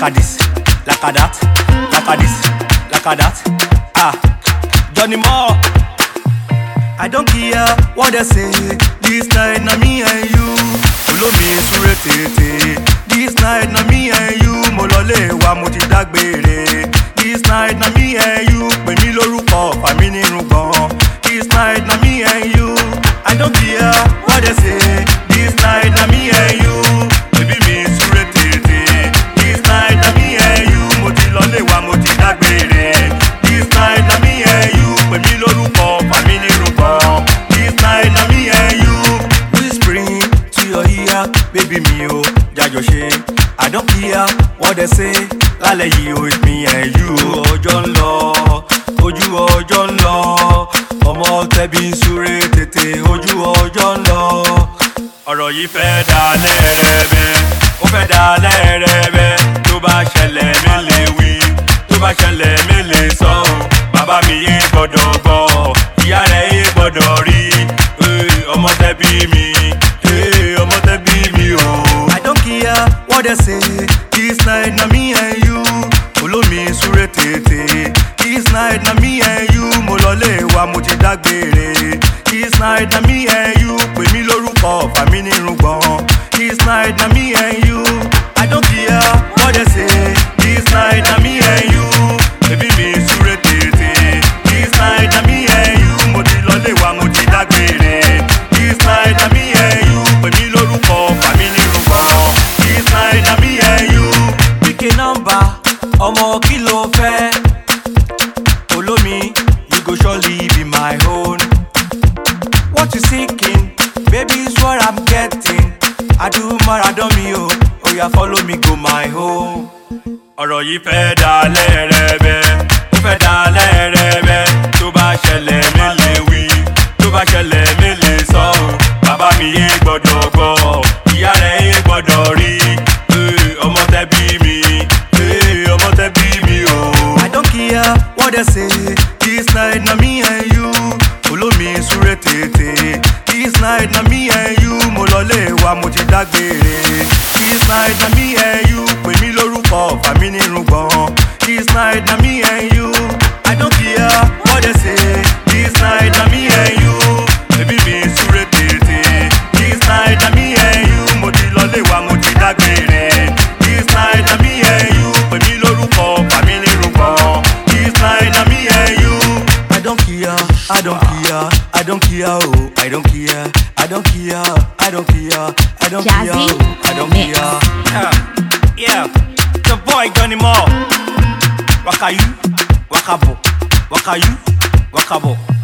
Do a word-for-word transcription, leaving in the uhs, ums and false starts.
a this, like a that, like a this, like a that. Ah, Johnny Moore. I don't care what they say. This night na me and you. Follow me sure tete. This night na me and you. Mo lọlé wa mo ti dágbére. This night na me and you. Pè mí lórúkọ fà mí nírùngbọ̀n. This night na me and you. I don't care what they say. This night na me and you. Baby mi sure tete. This night na me and you. Mo ti lọlé wa mo ti dágbére. This night na me and you. Pè mí lórúkọ fà mí nírùngbọ̀n. This night na me and you. Whispering to your ear, baby mi o, jájọ ṣe. I don't care what they say. Lálẹ́ yìí o, it's me and you. Ọjọ́ ń lọ, ojú ọjọ́ ń lọ. Ọmọ tẹ̀bí ń súré tètè, ojú ọjọ́ ń lọ. Ọ̀rọ̀ yìí fẹ́ dalẹ̀ rẹ̀bẹ̀, ó fẹ́ dalẹ̀ rẹ̀bẹ̀. Tó bá ṣẹlẹ̀ mi lè wí, tó bá ṣẹlẹ̀ mi lè sọ o. Bàbá mi yé gbọ́dọ̀ gbọ́, ìyá rẹ̀ yé gbọ́dọ̀ rí. Ọmọ tẹ̀bí mi, ọmọ tẹ̀bí mi o. I don't care what they say. This night na me and you. Follow me sure tete. This night na me and you. Mo lọlé wa mo ti dágbére. This night na me and you. Pè mí lórúkọ fà mí nírùngbọ̀n. This night na me and you. I don't care what they say. This night na me and you. Baby mi sure tete. This night na me and you. Mo ti lọlé wa mo ti dágbére. This night na me and you. Pè mí lórúkọ fà mí nírùngbọ̀n. This night na me and you. Pick a number, ọmọ kí ló fẹ́? Follow me, you go surely be my own. What you seeking? Baby is what I'm getting. I do maradon mi o, oh yeah, follow me go my home. Ọ̀rọ̀ yìí fẹ́ dalẹ̀ rẹ̀bẹ̀, ó fẹ́ dalẹ̀ rẹ̀bẹ̀. Tó bá ṣẹlẹ̀ mi lè wí, tó bá ṣẹlẹ̀ mi lè sọ o. Bàbá mi yé gbọ́dọ̀ gbọ́, ìyá rẹ̀ yé gbọ́dọ̀ rí. Ọmọ tẹ̀bí mi, ọmọ tẹ̀bí mi o. I don't care what they say. This night na me and you. Follow me sure tete. This night na me and you. Mo lọlé wa mo ti dágbére. This night na me and you. Pè mí lórúkọ fà mí nírùngbọ̀n. This night na me and you. I don't care what they say. This night na me and you. Baby mi sure tete. This night na me and you. Mo ti lọlé wa mo ti dágbére. This night na me and you. Pè mí lórúkọ fà mí nírùngbọ̀n. This night na me and you. I don't care, I don't care, I don't care, oh, I don't care, I don't care, I don't care, I don't care, oh, I don't care. Yeah, yeah, the boy Johnny Moore. Waka you, waka bo, waka you, waka bo.